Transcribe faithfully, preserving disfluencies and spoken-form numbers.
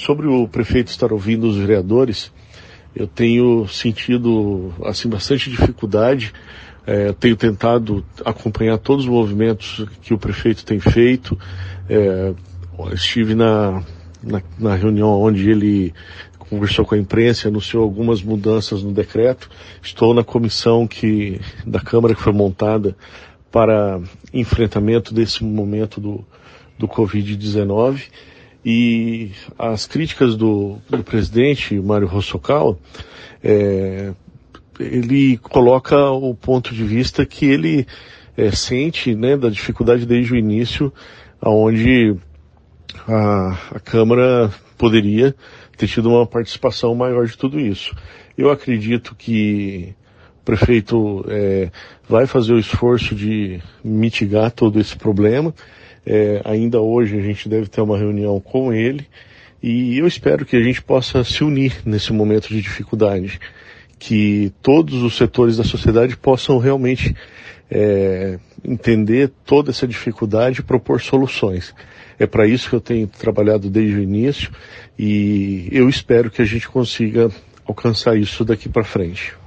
sobre o prefeito estar ouvindo os vereadores, eu tenho sentido assim, bastante dificuldade. É, eu tenho tentado acompanhar todos os movimentos que o prefeito tem feito. É, estive na, na, na reunião onde ele conversou com a imprensa, anunciou algumas mudanças no decreto. Estou na comissão que, da Câmara que foi montada para enfrentamento desse momento do, do covid dezenove. E as críticas do, do presidente, Mário Russocal, é, ele coloca o ponto de vista que ele é, sente, né, da dificuldade desde o início, onde a, a Câmara poderia ter tido uma participação maior de tudo isso. Eu acredito que o prefeito é, vai fazer o esforço de mitigar todo esse problema. É, ainda hoje a gente deve ter uma reunião com ele e eu espero que a gente possa se unir nesse momento de dificuldade, que todos os setores da sociedade possam realmente é, entender toda essa dificuldade e propor soluções. É para isso que eu tenho trabalhado desde o início e eu espero que a gente consiga alcançar isso daqui para frente.